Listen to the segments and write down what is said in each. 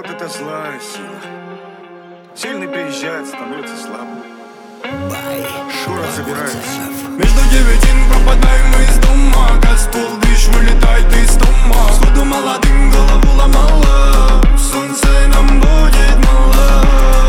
Город — это злая сила. Сильный приезжает, становится слабым. Город забирается. Между девятин пропадаем мы из дома. Газпол, движ вылетает из дома. Сходу молодым голову ломала. Солнце нам будет мало.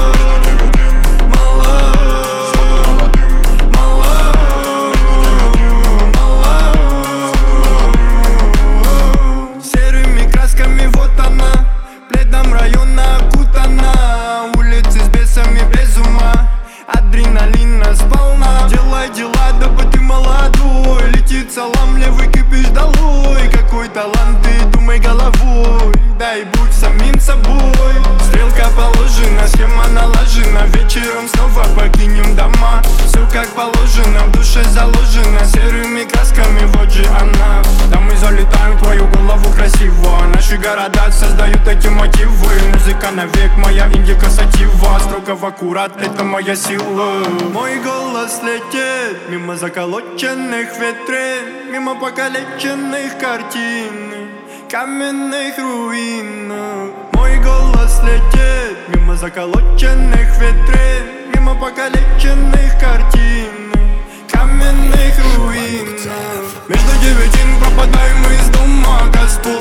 Серыми красками вот она, пледом района окутана. Улицы с бесами без ума, адреналина сполна. Делай дела, дабы ты молодой. Летит салам, левый кипиш долой. Какой талант, ты думай головой. Дай будь самим собой. Стрелка положена, схема налажена. Вечером снова покинем дома. Все как положено, в душе заложено. Серыми красками, вот же она. Да мы залетаем в твою голову красиво. Наши города создают эти мотивы. Музыка навек, моя индика сатива. Строго в аккурат, это моя сила. Мой голос летит мимо заколоченных витрин, мимо покалеченных картин, каменных руин. Мой голос летит мимо заколоченных витрин, мимо покалеченных картин, каменных руин. Между девятин пропадаем мы из дома. Газпол,